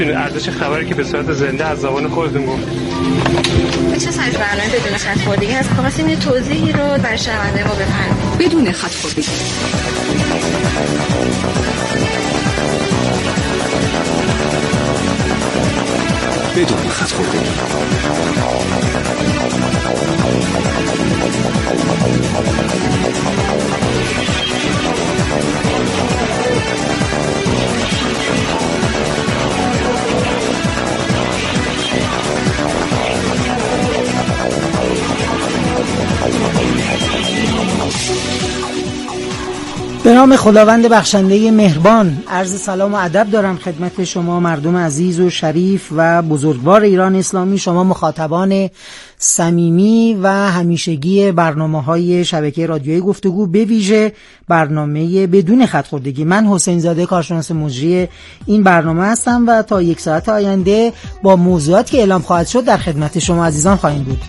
ارزش خبری که به صورت زنده از زبان خودتون گفت. چه سایز برنامه بدون خط خوردگی هست؟ خواستیم یه توضیحی رو برای شنونده ما بفرمایید. بدون خط خوردگی. بدون خط خوردگی. به نام خداوند بخشنده مهربان، عرض سلام و ادب دارم خدمت شما مردم عزیز و شریف و بزرگوار ایران اسلامی، شما مخاطبان صمیمی و همیشگی برنامه‌های شبکه رادیویی گفتگو، به ویژه برنامه بدون خط خوردگی. من حسین زاده، کارشناس مجری این برنامه هستم و تا 1 ساعت آینده با موضوعاتی که اعلام خواهد شد در خدمت شما عزیزان خواهیم بود.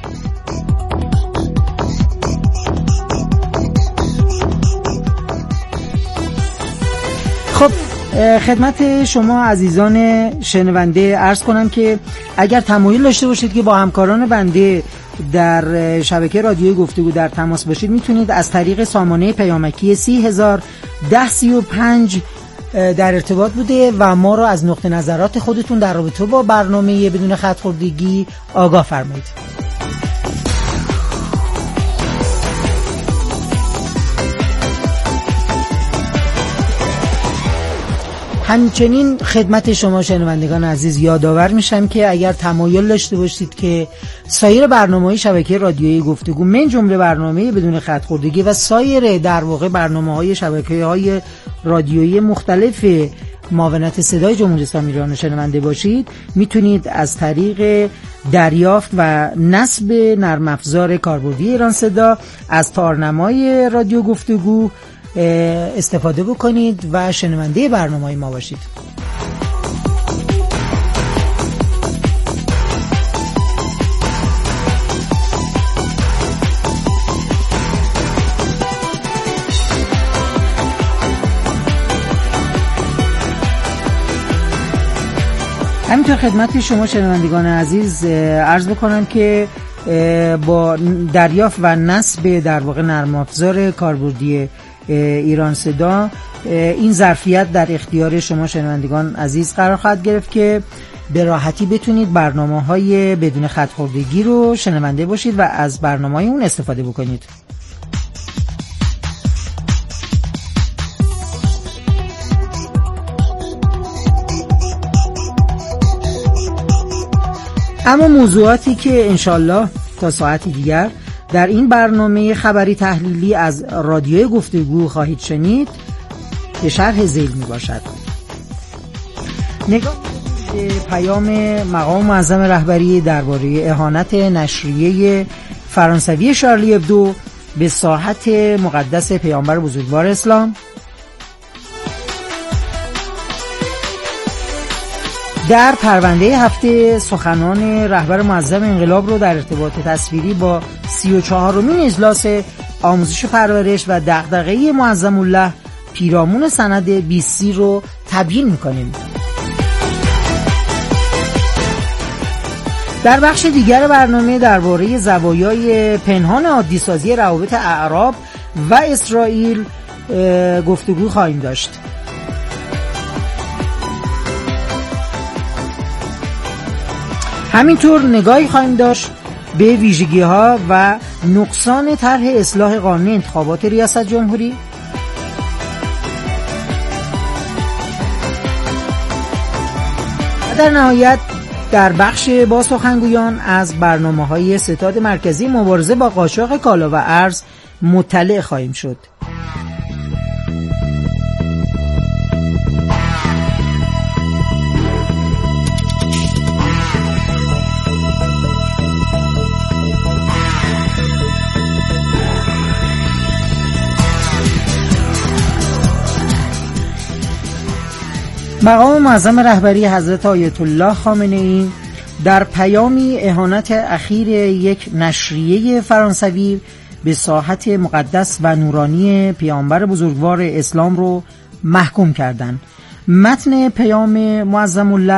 خب خدمت شما عزیزان شنونده عرض کنم که اگر تمایل داشته باشید که با همکاران بنده در شبکه رادیویی گفتگو در تماس باشید، میتونید از طریق سامانه پیامکی 301035 در ارتباط بوده و ما رو از نقطه نظرات خودتون در رابطه با برنامه بدون خط خوردگی آگاه فرمایید. همچنین خدمت شما شنوندگان عزیز یادآور میشم که اگر تمایل داشته باشید که سایر برنامه‌های شبکه رادیویی گفتگو من جمله برنامه بدون خط خوردگی و سایر در واقع برنامه‌های شبکه‌های رادیویی مختلف معاونت صدای جمهوری اسلامی ایران شنونده باشید، میتونید از طریق دریافت و نصب نرم افزار کاربردی ایران صدا از تارنمای رادیو گفتگو استفاده بکنید و شنونده برنامه‌های ما باشید. همینطور خدمت شما شنوندگان عزیز عرض بکنم که با دریافت و نصب در واقع نرم افزار کاربردی ایران صدا این ظرفیت در اختیار شما شنوندگان عزیز قرار خواهد گرفت که به راحتی بتونید برنامه‌های بدون خط خوردگی رو شنونده باشید و از برنامه‌های اون استفاده بکنید. اما موضوعاتی که انشالله تا ساعتی دیگر در این برنامه خبری تحلیلی از رادیوی گفتگو خواهید شنید به شرح ذیل می باشد. نگاه به پیام مقام معظم رهبری درباره اهانت نشریه فرانسوی شارلی ابدو به ساحت مقدس پیامبر بزرگوار اسلام، در پرونده هفته سخنان رهبر معظم انقلاب رو در ارتباط تصویری با 34مین اجلاس آموزش و پرورش و دغدغه معظم الله پیرامون سند 20 رو تبیین می‌کنیم. در بخش دیگر برنامه درباره زوایای پنهان عادی‌سازی روابط اعراب و اسرائیل گفتگو خواهیم داشت. همینطور نگاهی خواهیم داشت به ویژگی‌ها و نقصان طرح اصلاح قانون انتخابات ریاست جمهوری، در نهایت در بخش با سخنگویان از برنامه‌های ستاد مرکزی مبارزه با قاچاق کالا و ارز مطلع خواهیم شد. مقام معظم رهبری حضرت آیت الله خامنه‌ای در پیامی اهانت اخیر یک نشریه فرانسوی به ساحت مقدس و نورانی پیامبر بزرگوار اسلام رو محکوم کردند. متن پیام معظم الله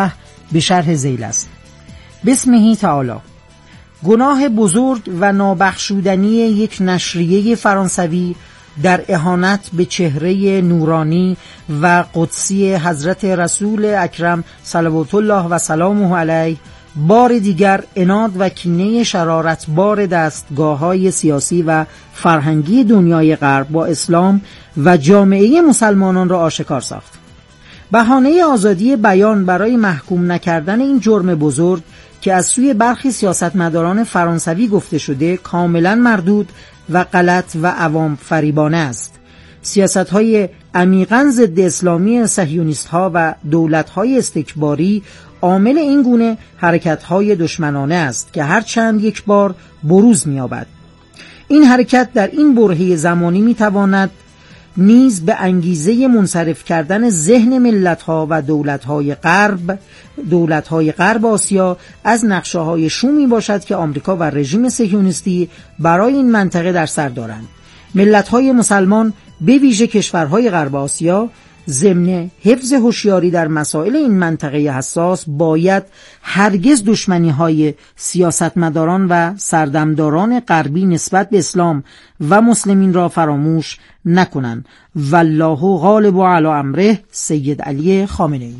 به شرح ذیل است. بسمه تعالی. گناه بزرگ و نابخشودنی یک نشریه فرانسوی در اهانت به چهره نورانی و قدسی حضرت رسول اکرم صلوات الله و سلامه علیه بار دیگر عناد و کینه شرارتبار دستگاه‌های سیاسی و فرهنگی دنیای غرب با اسلام و جامعه مسلمانان را آشکار ساخت. بهانه آزادی بیان برای محکوم نکردن این جرم بزرگ که از سوی برخی سیاستمداران فرانسوی گفته شده کاملا مردود و غلط و عوام فریبانه است. سیاست‌های عمیقاً ضد اسلامی صهیونیست‌ها و دولت‌های استکباری عامل این گونه حرکت‌های دشمنانه است که هر چند یک بار بروز می‌یابد. این حرکت در این برهه زمانی می‌تواند نیز به انگیزه منصرف کردن ذهن ملت‌ها و دولت‌های غرب آسیا از نقشه‌های شومی باشد که آمریکا و رژیم صهیونیستی برای این منطقه در سر دارند. ملت‌های مسلمان به ویژه کشورهای غرب آسیا ضمن حفظ هوشیاری در مسائل این منطقه حساس باید هرگز دشمنی‌های سیاستمداران و سردمداران غربی نسبت به اسلام و مسلمین را فراموش نکنند. والله غالب علی امره. سید علی خامنه‌ای.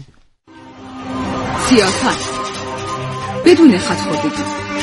سیاست بدون خط‌خوردگی.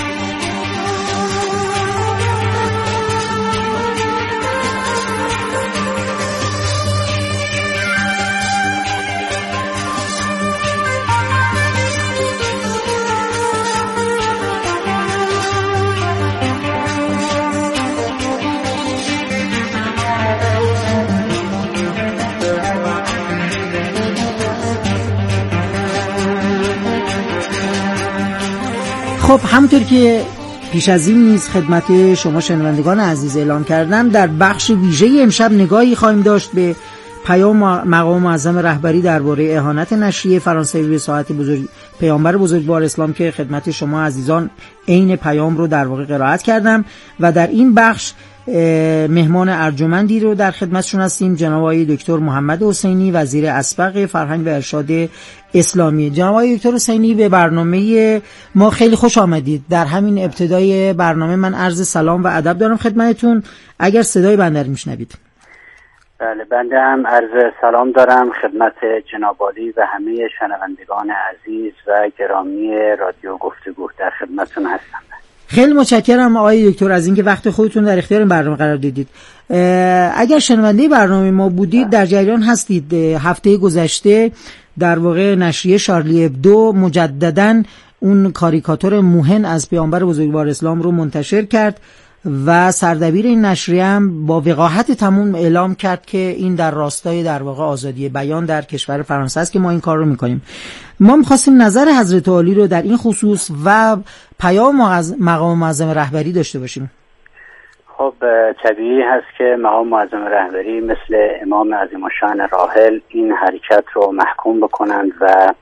خب همونطور که پیش از این نیز خدمت شما شنوندگان عزیز اعلام کردم، در بخش ویژه امشب نگاهی خواهیم داشت به پیام مقام معظم رهبری درباره اهانت نشریه فرانسوی به ساعت پیامبر بزرگوار اسلام که خدمت شما عزیزان عین پیام رو در واقع قرائت کردم و در این بخش مهمان ارجمندی رو در خدمتشون هستیم، جناب آقای دکتر محمد حسینی، وزیر اسبق فرهنگ و ارشاد اسلامی. جناب آقای دکتر حسینی به برنامه ما خیلی خوش آمدید. در همین ابتدای برنامه من عرض سلام و ادب دارم خدمتتون، اگر صدای بنده رو میشنوید. بله، بنده هم عرض سلام دارم خدمت جناب عالی و همه شنوندگان عزیز و گرامی رادیو گفتگو. در خدمتتون هستم. خیلی متشکرم آقای دکتر از اینکه وقت خودتون در اختیار این برنامه قرار دادید. اگر شنونده برنامه ما بودید در جریان هستید هفته گذشته در واقع نشریه شارلی ابدو مجدداً اون کاریکاتور موهن از پیامبر بزرگوار اسلام رو منتشر کرد و سردبیر این نشریه هم با وقاحت تمام اعلام کرد که این در راستای در واقع آزادی بیان در کشور فرانسه است که ما این کار رو میکنیم. ما می‌خواستیم نظر حضرت عالی رو در این خصوص و پیام مقام معظم رهبری داشته باشیم. خب طبیعی هست که مقام معظم رهبری مثل امام عظیم الشأن راحل این حرکت رو محکوم بکنند و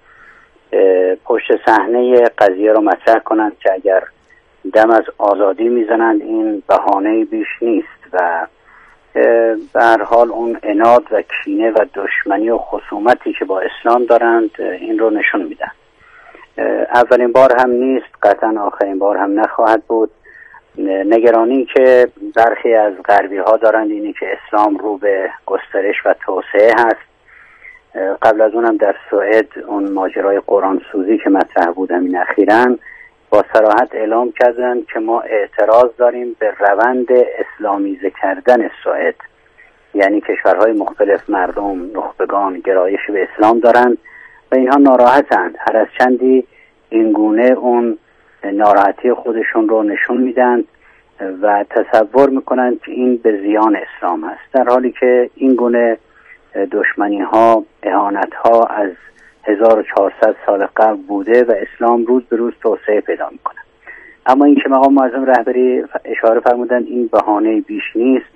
پشت صحنه قضیه رو مطرح کنند که اگر دم از آزادی میزنند این بهانه بیش نیست و به هر حال اون عناد و کینه و دشمنی و خصومتی که با اسلام دارند این رو نشون میدن. اولین بار هم نیست، قطعا آخرین بار هم نخواهد بود. نگرانی که برخی از غربی ها دارند اینی که اسلام رو به گسترش و توسعه هست. قبل از اونم در سوئد اون ماجرای قرآن سوزی که مطرح بود همین اخیراً با صراحت اعلام کردند که ما اعتراض داریم به روند اسلامیزه کردن سوئد، یعنی کشورهای مختلف مردم نخبگان گرایش به اسلام دارند و اینها ناراحتند، هر از چندی این گونه اون ناراحتی خودشون رو نشون میدن و تصور میکنند که این به زیان اسلام است، در حالی که این گونه دشمنی ها اهانت ها از 1400 سال قبل بوده و اسلام روز به روز توسعه پیدا میکنه. اما این که مقام معظم رهبری اشاره فرمودند این بهانه بیش نیست،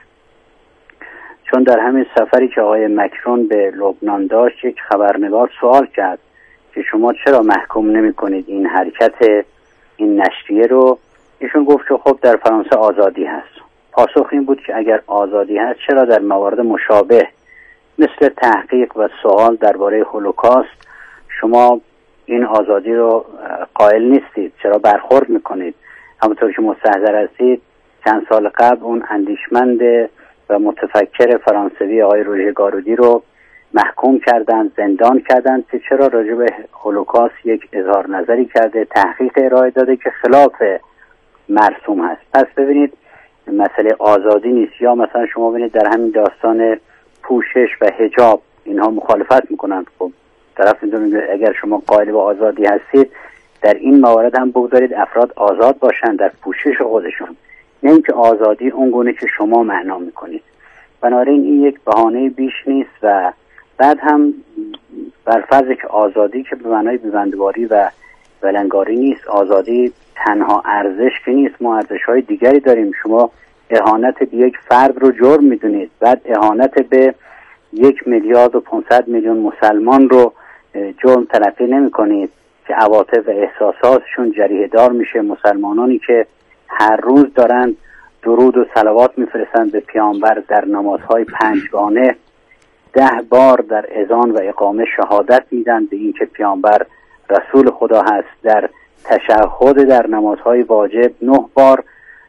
چون در همین سفری که آقای مکرون به لبنان داشت یک خبرنگار سوال کرد که شما چرا محکوم نمی کنید این حرکت این نشریه رو؟ ایشون گفت که خب در فرانسه آزادی هست. پاسخ این بود که اگر آزادی هست چرا در موارد مشابه مثل تحقیق و سوال درباره هولوکاست شما این آزادی رو قائل نیستید؟ چرا برخورد میکنید؟ همونطور که مستحضر هستید چند سال قبل اون اندیشمند و متفکر فرانسوی آقای روژه گارودی رو محکوم کردند، زندان کردند که چرا راجع به هولوکاست یک اظهار نظری کرده، تحقیق ارائه داده که خلاف مرسوم هست. پس ببینید مسئله آزادی نیست. یا مثلا شما ببینید در همین داستان پوشش و حجاب اینها مخالفت میکنند. خب طرف میدونید اگر شما قائل به آزادی هستید در این موارد هم بگذارید افراد آزاد باشند در پوشش خودشون، نه اینکه آزادی اون گونه که شما معنا میکنید. بنابراین این یک بهانه بیش نیست و بعد هم بر فرض که آزادی که به معنای بی‌بندواری و ولنگاری نیست، آزادی تنها ارزش که نیست، ما ارزش‌های دیگری داریم. شما اهانت به یک فرد رو جرم میدونید، بعد اهانت به 1,500,000,000 مسلمان رو جرم تلقی نمی کنید که عواطف و احساساتشون جریحه دار میشه. مسلمانانی که هر روز دارن درود و صلوات میفرستند به پیامبر، در نمازهای 5گانه 10 بار در اذان و اقامه شهادت میدن به این که پیامبر رسول خدا هست، در تشهد در نمازهای واجب 9 بار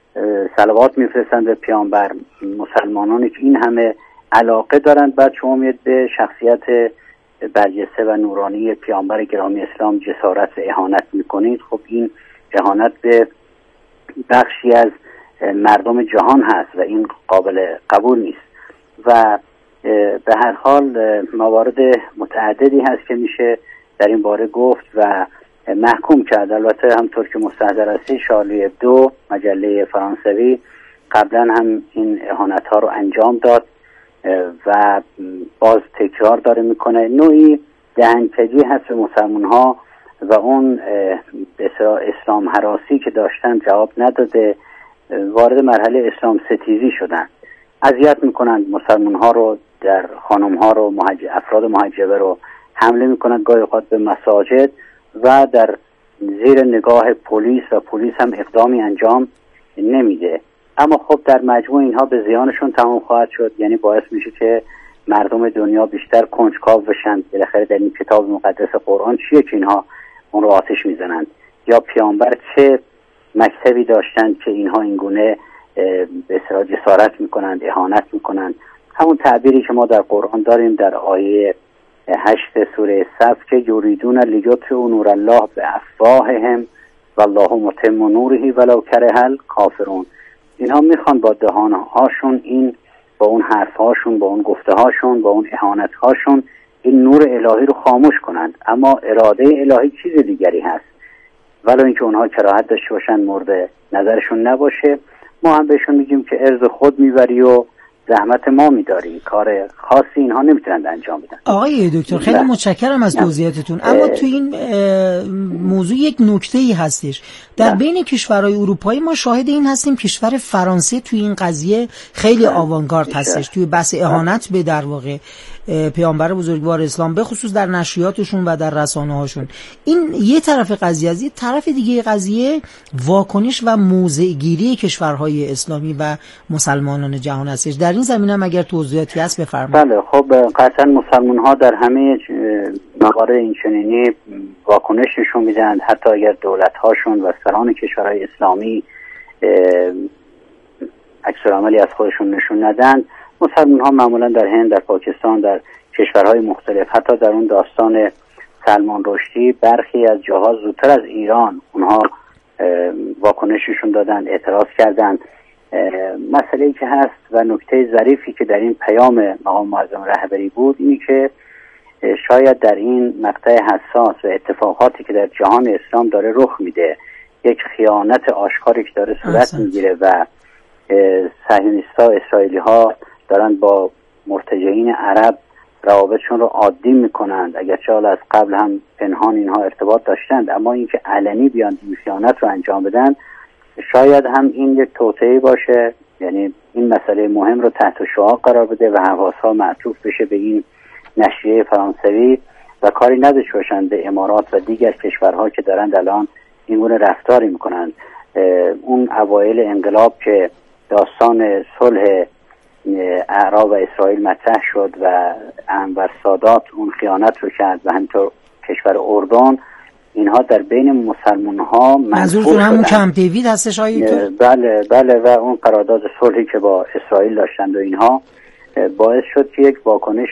صلوات میفرستند به پیامبر. مسلمانانی که این همه علاقه دارند، بعد شما میاد به شخصیت برجسته و نورانی پیامبر گرامی اسلام جسارت و اهانت میکنید. خب این اهانت به بخشی از مردم جهان هست و این قابل قبول نیست. و به هر حال موارد متعددی هست که میشه در این باره گفت و محکوم کرد. البته همطور که مستحضر هستی شارلی ابدو مجله فرانسوی قبلا هم این اهانت ها رو انجام داد و باز تکرار داره میکنه. نوعی دهنکجی هست به مسلمان ها و اون اسلام هراسی که داشتن جواب نداده، وارد مرحله اسلام ستیزی شدن. اذیت میکنن مسلمان ها رو، در خانم ها رو، افراد محجبه رو حمله میکنن گاهی اوقات به مساجد و در زیر نگاه پلیس و پلیس هم اقدامی انجام نمیده. اما خب در مجموع اینها به زیانشون تمام خواهد شد، یعنی باعث میشه که مردم دنیا بیشتر کنجکاو بشن. بالاخره در این کتاب مقدس قرآن چیه که اینها اون رو آتش میزنند؟ یا پیامبر چه مکتبی داشتند که اینها اینگونه به اصطلاح جسارت میکنند، اهانت میکنند؟ همون تعبیری که ما در قرآن داریم در آیه 8 سوره صف که یریدون لیطفئوا نور الله بافواههم والله متم نوره ولو کره الکافرون. اینها میخوان با دهانهاشون، این با اون حرفهاشون، با اون گفتهاشون، با اون اهانتهاشون این نور الهی رو خاموش کنند، اما اراده الهی چیز دیگری هست. ولو اینکه اونها کراهت داشته باشن، مورد نظرشون نباشه، ما هم بهشون میگیم که ارز خود میبری و زحمت ما میداری، کار خاصی اینها نمیتونند انجام بدن. آقای دکتر خیلی متشکرم از توضیحاتتون. اما تو این موضوع یک نکته‌ای هستش. در بین کشورهای اروپایی ما شاهد این هستیم کشور فرانسه توی این قضیه خیلی آوانگارد هستش توی بحث اهانت به در واقع پیامبر بزرگوار اسلام، به خصوص در نشریاتشون و در رسانه‌هاشون. این یه طرف قضیه است. یه طرف دیگه قضیه واکنش و موضع‌گیری کشورهای اسلامی و مسلمانان جهان هستش. در این زمینه هم اگر توضیحاتی هست بفرمایید. بله، خب قطعا مسلمان‌ها در همه موارد این چنینی واکنش نشون میدن، حتی اگر دولت‌هاشون و سران کشورهای اسلامی عکس‌العملی از خودشون نشون ندن. مسلمان‌ها معمولا در هند، در پاکستان، در کشورهای مختلف، حتی در اون داستان سلمان رشدی برخی از جاها زودتر از ایران اونها واکنششون دادن، اعتراض کردن. مسئله‌ای که هست و نکته ظریفی که در این پیام مقام معظم رهبری بود اینی که شاید در این مقطع حساس و اتفاقاتی که در جهان اسلام داره رخ میده، یک خیانت آشکاری که داره صورت میگیره و صهیونیست‌ها، اسرائیلی‌ها دارن با مرتجعین عرب روابطشون رو عادی میکنند، اگرچه حالا از قبل هم پنهان اینها ارتباط داشتند، اما اینکه علنی بیان این خیانت رو انجام بدن، شاید هم این یک توطئه باشه. یعنی این مسئله مهم رو تحت شعاع قرار بده و حواس‌ها معطوف بشه به این نشریه فرانسوی و کاری نداشته باشند به امارات و دیگر کشورها که دارند الان این گونه رفتاری میکنند. اون اوایل انقلاب که داستان صلح اعراب و اسرائیل مطرح شد و انور سادات اون خیانت رو کرد و همینطور کشور اردن، اینها در بین مسلمان ها منظورتون همون کمپ دیوید هستش آیه؟ بله و اون قرارداد صلحی که با اسرائیل داشتند و اینها باعث شد که یک واکنش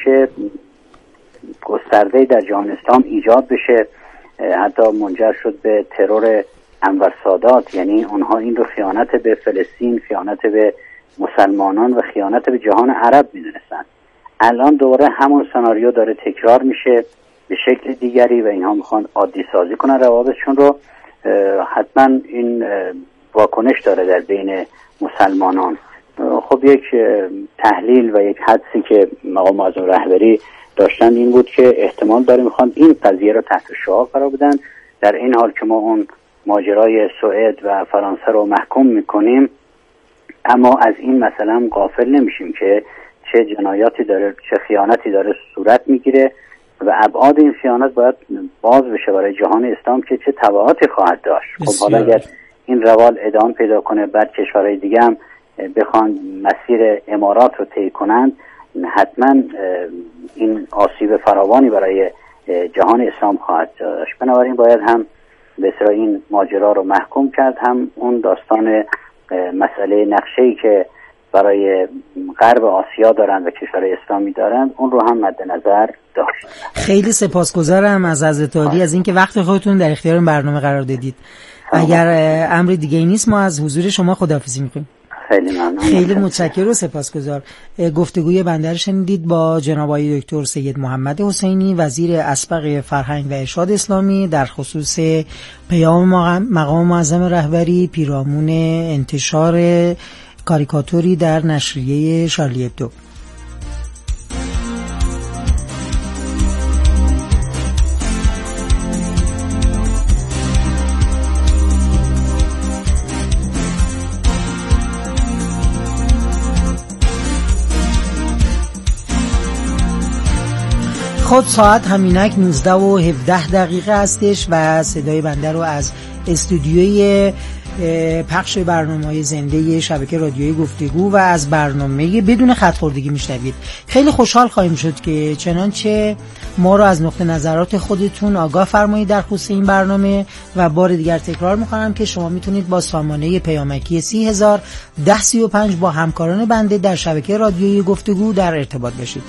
گسترده در جهان اسلام ایجاد بشه، حتی منجر شد به ترور انور سادات. یعنی اونها این رو خیانت به فلسطین، خیانت به مسلمانان و خیانت به جهان عرب میدونستند. الان دوباره همون سناریو داره تکرار میشه به شکل دیگری و اینها میخوان عادی سازی کنن روابطشون رو. حتما این واکنش داره در بین مسلمانان. خب یک تحلیل و یک حدسی که مقام معظم رهبری داشتن این بود که احتمال داره میخوان این قضیه رو تحت شعاع قرار بدن، در این حال که ما اون ماجرای سوئد و فرانسه رو محکوم میکنیم، اما از این مثلا غافل نمیشیم که چه جنایاتی داره، چه خیانتی داره صورت میگیره و ابعاد این خیانت باید باز بشه برای جهان اسلام که چه تبعاتی خواهد داشت. خب حالا اگر این روال ادامه پیدا کنه، بعد کشورهای دیگه هم بخوان مسیر امارات رو طی کنند، حتما این آسیب فراوانی برای جهان اسلام خواهد داشت. بنابراین باید هم به اصطلاح این ماجرا رو محکوم کرد، هم اون داستان مسئله نقشه‌ای که برای غرب آسیا دارند و کشورهای اسلامی دارند اون رو هم مد نظر داشت. خیلی سپاسگزارم از حضرت عالی از اینکه وقت خودتون در اختیار این برنامه قرار دادید. اگر امری دیگه ای نیست ما از حضور شما خداحافظی می‌کنیم. خیلی ممنون. خیلی متشکرم و سپاسگزار. گفتگوی بنده رو شنیدید با جناب آقای دکتر سید محمد حسینی، وزیر اسبق فرهنگ و ارشاد اسلامی، در خصوص پیام مقام معظم رهبری پیرامون انتشار کاریکاتوری در نشریه شارلی ابدو. خود ساعت همینک 19:17 هستش و صدای بنده رو از استودیوی پخش برنامه‌های زنده شبکه رادیویی گفتگو و از برنامه بدون خط خوردگی میشنوید. خیلی خوشحال خواهیم شد که چنانچه ما رو از نقطه نظرات خودتون آگاه فرمایید در خصوص این برنامه و بار دیگر تکرار می‌کنم که شما میتونید با سامانه پیامکی 301035 با همکاران بنده در شبکه رادیویی گفتگو در ارتباط باشید.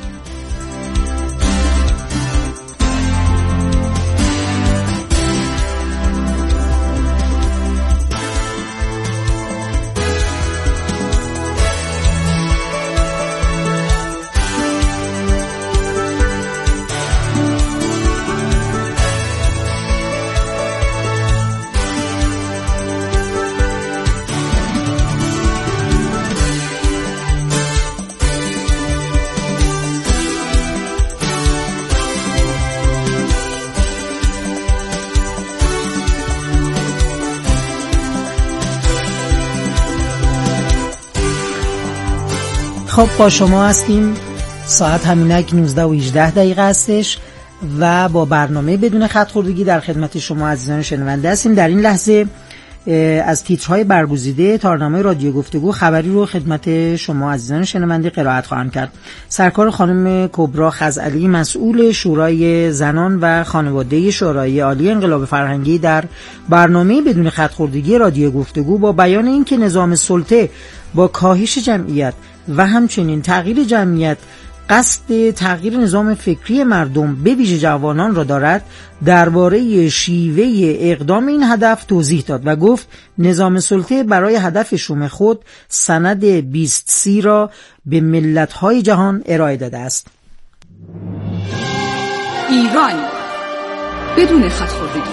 خب با شما هستیم، ساعت همینک 19:18 هستش و با برنامه بدون خط خوردگی در خدمت شما عزیزان شنونده هستیم. در این لحظه از تیترهای برگزیده تارنامه رادیو گفتگو خبری رو خدمت شما عزیزان شنونده قرائت خواهم کرد. سرکار خانم کبرا خزعلی، مسئول شورای زنان و خانواده شورای عالی انقلاب فرهنگی، در برنامه بدون خط خوردگی رادیو گفتگو با بیان اینکه نظام سلطه با کاهش جمعیت و همچنین تغییر جمعیت قصد تغییر نظام فکری مردم به ویژه جوانان را دارد، درباره شیوه اقدام این هدف توضیح داد و گفت نظام سلطه برای هدف شوم خود سند 2030 را به ملت‌های جهان ارائه داده است. ایران بدون خط خوردگی.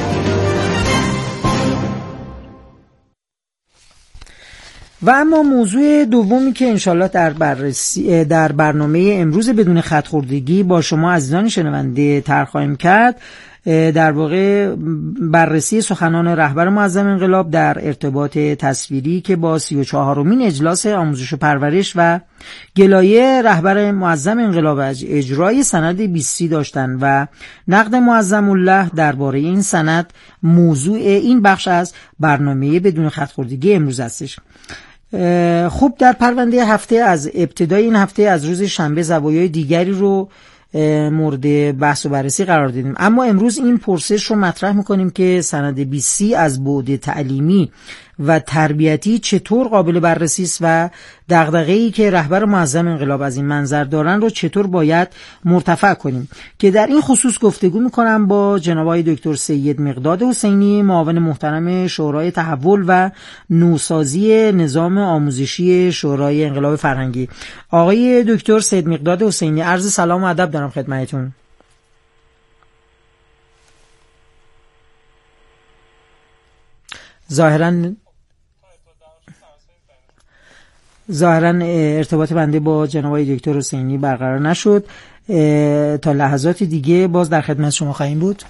و اما موضوع دومی که انشالله در برنامه امروز بدون خط خوردگی با شما عزیزان شنونده طرح خواهیم کرد، در واقع بررسی سخنان رهبر معظم انقلاب در ارتباط تصویری که با 34مین اجلاس آموزش و پرورش و گلایه رهبر معظم انقلاب از اجرای سند 2030 داشتند و نقد معظم الله درباره این سند موضوع این بخش از برنامه بدون خط خوردگی امروز هستش. خب در پرونده هفته از ابتدای این هفته از روز شنبه زوایای دیگری رو مورد بحث و بررسی قرار دادیم. اما امروز این پرسش رو مطرح میکنیم که سند 20C از بعد تعلیمی و تربیتی چطور قابل بررسی است و دغدغه‌ای که رهبر معظم انقلاب از این منظر دارن رو چطور باید مرتفع کنیم، که در این خصوص گفتگو میکنم با جناب آقای دکتر سید مقداد حسینی، معاون محترم شورای تحول و نوسازی نظام آموزشی شورای انقلاب فرهنگی. آقای دکتر سید مقداد حسینی، عرض سلام و ادب دارم خدمتتون. ظاهراً ارتباط بنده با جناب آقای دکتر حسینی برقرار نشد. تا لحظات دیگه باز در خدمت شما خواهیم بود.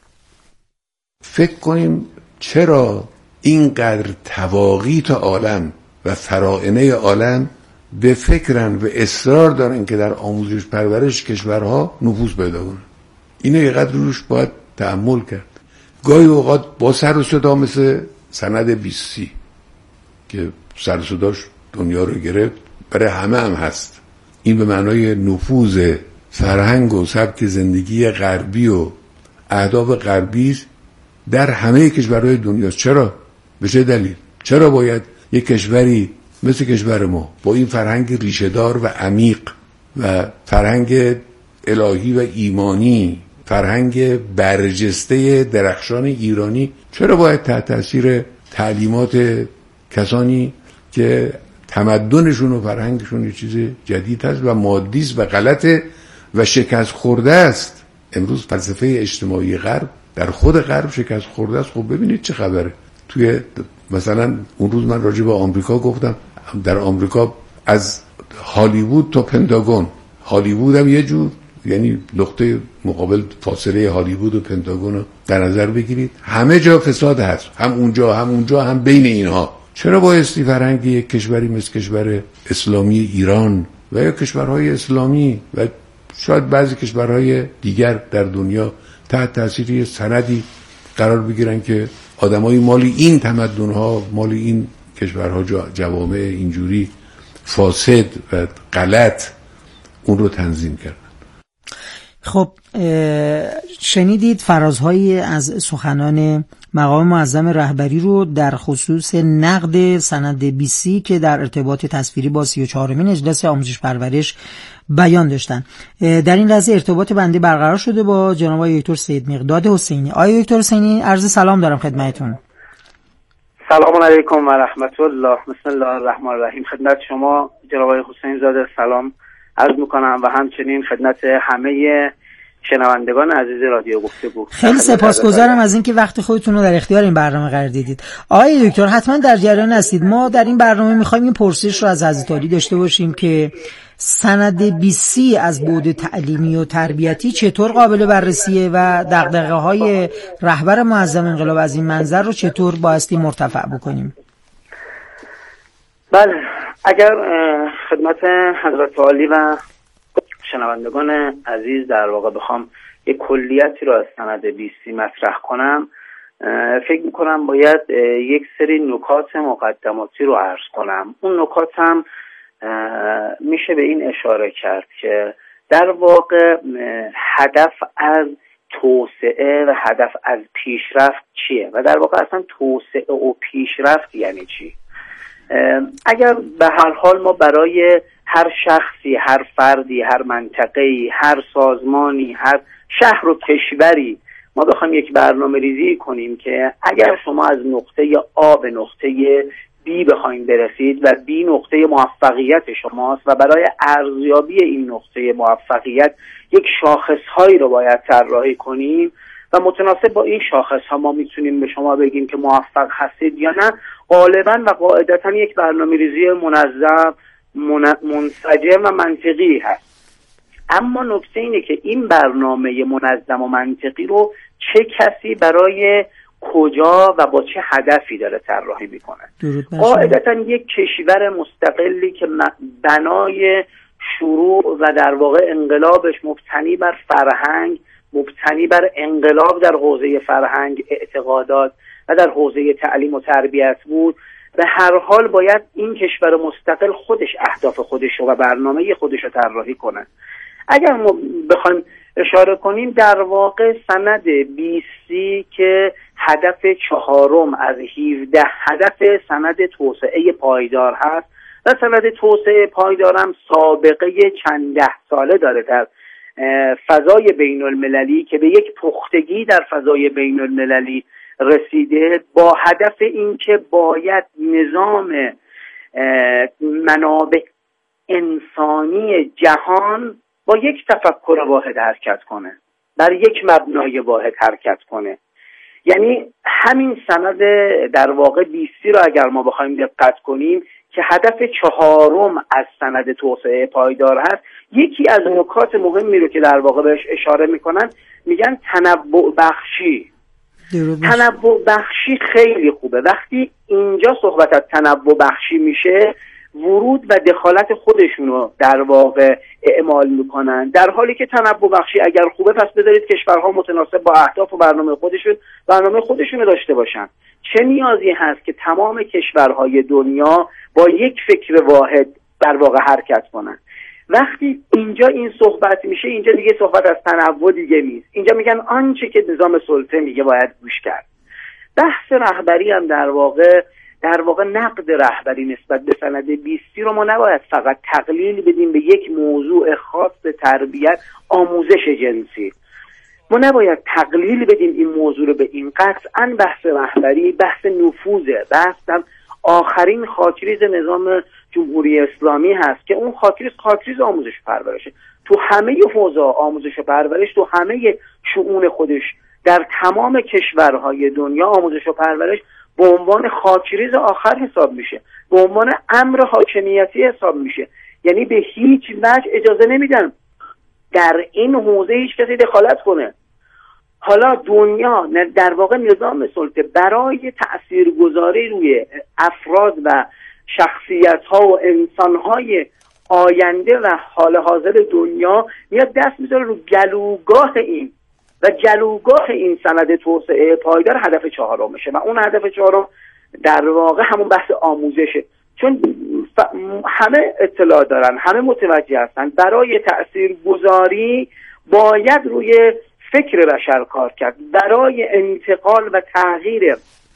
فکر کنیم چرا اینقدر تواقیت عالم و فرائنه عالم به فکرن و اصرار دارن که در آموزش پرورش کشورها نفوذ پیدا کنن. اینو یه قدر روش باید تأمل کرد. گاهی اوقات با سر و صدا مثل سند 20C که سر و صداش دنیا رو گرفت، برای همه هم هست. این به معنای نفوذ فرهنگ و سبک زندگی غربی و اهداف غربی در همه کشورهای دنیا. چرا؟ به چه دلیل؟ چرا باید یک کشوری مثل کشور ما با این فرهنگ ریشه‌دار و عمیق و فرهنگ الهی و ایمانی، فرهنگ برجسته درخشان ایرانی، چرا باید تحت تاثیر تعلیمات کسانی که تمدنشون و فرهنگشون یه چیز جدید هست و مادی است و غلطه و شکست خورده است؟ امروز فلسفه اجتماعی غرب در خود غرب شکست خورده است. خب ببینید چه خبره. توی مثلا اون روز من راجع به آمریکا گفتم، در آمریکا از هالیوود تا پنتاگون، هالیوود هم یه جور، یعنی نقطه مقابل فاصله هالیوود و پنتاگون رو در نظر بگیرید، همه جا فساد هست، هم اونجا هم بین اینها. چرا بایستی فرهنگ یک کشوری مثل کشور اسلامی ایران و یا کشورهای اسلامی و شاید بعضی کشورهای دیگر در دنیا تحت تأثیر سندی قرار بگیرن که آدمای مالی این تمدن‌ها، مالی این کشورها، جوامع اینجوری فاسد و غلط اون رو تنظیم کردن؟ خب شنیدید فرازهایی از سخنان مقام معظم رهبری رو در خصوص نقد سند 20C که در ارتباط تصویری با 34مین اجلاس آموزش پرورش بیان داشتن. در این لحظه ارتباط بنده برقرار شده با جناب آقای دکتر سید مقداد حسینی. آقای دکتر حسینی، عرض سلام دارم خدمتتون. سلام علیکم و رحمت الله. بسم الله الرحمن الرحیم. خدمت شما جناب آقای حسین زاده سلام عرض میکنم و همچنین خدمت همه شنوندگان عزیز رادیو گفتگو. خیلی سپاسگزارم از اینکه وقت خودتون رو در اختیار این برنامه قرار دادید. آقای دکتر حتما در جریان هستید. ما در این برنامه میخوایم این پرسش رو از حضرت عالی داشته باشیم که سند 20C از بعد تعلیمی و تربیتی چطور قابل بررسیه و دغدغه‌های رهبر معظم انقلاب از این منظر رو چطور بایستی مرتفع بکنیم. بله، اگر خدمت حضرت عالی و شنوندگان عزیز در واقع بخوام یک کلیتی رو از سند 20C مطرح کنم، فکر میکنم باید یک سری نکات مقدماتی رو عرض کنم. اون نکات هم میشه به این اشاره کرد که در واقع هدف از توسعه و هدف از پیشرفت چیه و در واقع اصلا توسعه و پیشرفت یعنی چی. اگر به هر حال ما برای هر شخصی، هر فردی، هر منطقه‌ای، هر سازمانی، هر شهر و کشوری ما بخوایم یک برنامه ریزی کنیم که اگر شما از نقطه A به نقطه B بخواید برسید و B نقطه موفقیت شماست و برای ارزیابی این نقطه موفقیت یک شاخص‌هایی رو باید طراحی کنیم و متناسب با این شاخص‌ها ما میتونیم به شما بگیم که موفق هستید یا نه، غالباً و قاعدتاً یک برنامه‌ریزی منظم، منسجم و منطقی هست. اما نکته اینه که این برنامه منظم و منطقی رو چه کسی برای کجا و با چه هدفی داره طراحی میکنه. قاعدتا یک کشور مستقلی که بنای شروع و در واقع انقلابش مبتنی بر فرهنگ، مبتنی بر انقلاب در حوزه فرهنگ، اعتقادات و در حوزه تعلیم و تربیت بود، به هر حال باید این کشور مستقل خودش اهداف خودش و برنامه خودش رو طراحی کنه. اگر ما بخوایم اشاره کنیم در واقع سند 20 که هدف 4 از 17 هدف سند توسعه پایدار هست و سند توسعه پایدار هم سابقه چند ده ساله داره در فضای بین المللی که به یک پختگی در فضای بین المللی رسیده، با هدف اینکه باید نظام منابع انسانی جهان با یک تفکر واحد حرکت کنه، بر یک مبنای واحد حرکت کنه. یعنی همین سند در واقع 20 رو اگر ما بخوایم دقت کنیم که هدف 4 از سند توسعه پایدار هست، یکی از نکات مهمی رو که در واقع بهش اشاره میکنن میگن تنوع بخشی. تنوع بخشی خیلی خوبه. وقتی اینجا صحبت از تنوع بخشی میشه، ورود و دخالت خودشونو در واقع اعمال میکنن، در حالی که تنوع بخشی اگر خوبه پس بذارید کشورها متناسب با اهداف و برنامه خودشون داشته باشن. چه نیازی هست که تمام کشورهای دنیا با یک فکر واحد در واقع حرکت کنن؟ وقتی اینجا این صحبت میشه، اینجا دیگه صحبت از تنوع دیگه نیست. اینجا میگن آنچه که نظام سلطه میگه باید گوش کرد. بحث رهبری هم در واقع نقد رهبری نسبت به سند 20 رو ما نباید فقط تقلیل بدیم به یک موضوع خاص تربیت، آموزش جنسی. ما نباید تقلیل بدیم این موضوع رو به این. قطعاً بحث رهبری بحث نفوذه، بحث آخرین خاکریز نظام جمهوری اسلامی هست که اون خاکریز آموزش و پرورشه. تو همه حوزه آموزش و پرورش، تو همه شؤون خودش در تمام کشورهای دنیا آموزش و پرورش به عنوان خاکریز آخر حساب میشه، به عنوان امر حاکمیتی حساب میشه. یعنی به هیچ وجه اجازه نمیدن در این حوزه هیچ کسی دخالت کنه. حالا دنیا در واقع نظام سلطه برای تأثیرگذاری روی افراد و شخصیت‌ها و انسان‌های آینده و حال حاضر دنیا میاد دست میذاره رو گلوگاه این سند توسعه پایدار هدف 4 و اون هدف 4 در واقع همون بحث آموزشه. چون همه اطلاع دارن، همه متوجه هستن برای تأثیرگذاری باید روی فکر بشر کار کرد، برای انتقال و تغییر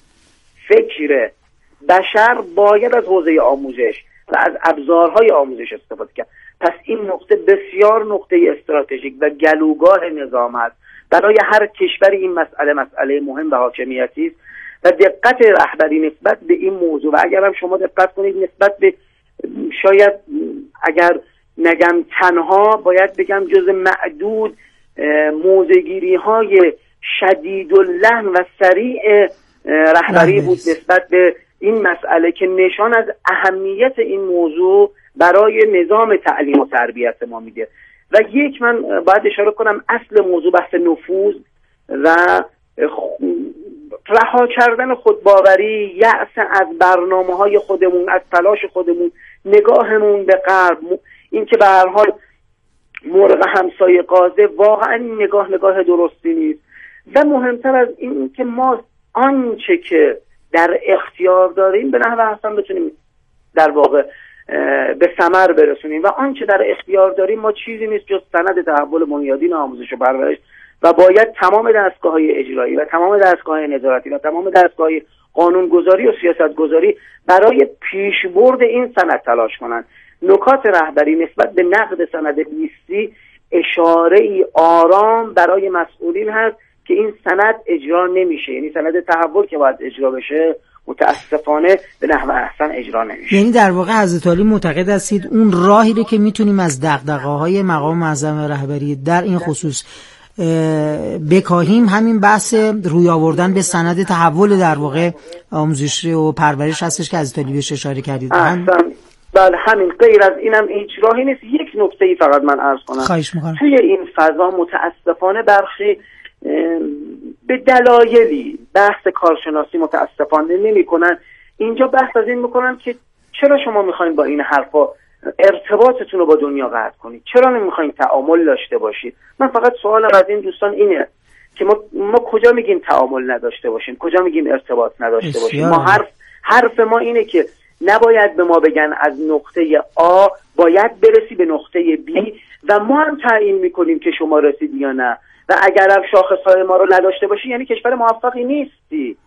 فکر بشر باید از حوزه آموزش و از ابزارهای آموزش استفاده کرد. پس این نقطه بسیار نقطه استراتژیک و گلوگاه نظام است. برای هر کشوری این مسئله مهم و حاکمیتی است و دقت رهبری نسبت به این موضوع. و اگر هم شما دقت کنید نسبت به، شاید اگر نگم تنها، باید بگم جز معدود موضع‌گیری های شدید اللحن و سریع رهبری بود نسبت به این مسئله که نشان از اهمیت این موضوع برای نظام تعلیم و تربیت ما میده. و من باید اشاره کنم اصل موضوع بحث نفوذ و رها کردن خودباوری، یأس از برنامه‌های خودمون، از تلاش خودمون، نگاهمون به غرب، این که به هر حال مرغ همسایه قاضی، واقعا این نگاه درستی نیست. و مهمتر از این که ما آنچه که در اختیار داریم به نحو احسن بتونیم در واقع به ثمر برسونیم و آنچه در اختیار داریم ما چیزی نیست جز سند تحول بنیادین آموزش و پرورش و باید تمام دستگاه‌های اجرایی و تمام دستگاه‌های نظارتی و تمام دستگاه‌های قانونگذاری و سیاستگذاری برای پیشبرد این سند تلاش کنند. نکات رهبری نسبت به نقد سند 20 اشاره‌ای آرام برای مسئولین هست که این سند اجرا نمیشه، یعنی سند تحول که باید اجرا بشه متاسفانه به نحو احسن اجرا نمیشه. یعنی در واقع حضرت علی معتقد هستید اون راهی رو که میتونیم از دغدغه‌های مقام معظم رهبری در این خصوص بکاهیم همین بحث روی آوردن به سند تحول در واقع آموزش و پرورش هستش که حضرت علی بهش اشاره کردید. بله همین، غیر از اینم هیچ راهی نیست. یک نکته‌ای فقط من عرض کنم. خواهش می‌کنم. توی این فضا متاسفانه برخی به دلایلی بحث کارشناسی متاسفانه نمی‌کنن. اینجا بحث از این می‌کنن که چرا شما می‌خواید با این حرفا ارتباطتون رو با دنیا قطع کنید؟ چرا نمی‌خواید تعامل داشته باشید؟ من فقط سوالم از این دوستان اینه که ما کجا میگیم تعامل نداشته باشیم؟ کجا میگیم ارتباط نداشته باشیم؟ ما حرف ما اینه که نباید به ما بگن از نقطه آ باید برسی به نقطه بی و ما هم تعیین میکنیم که شما رسیدی یا نه، و اگر هم شاخصهای ما رو نداشته باشی یعنی کشور موفقی نیستی.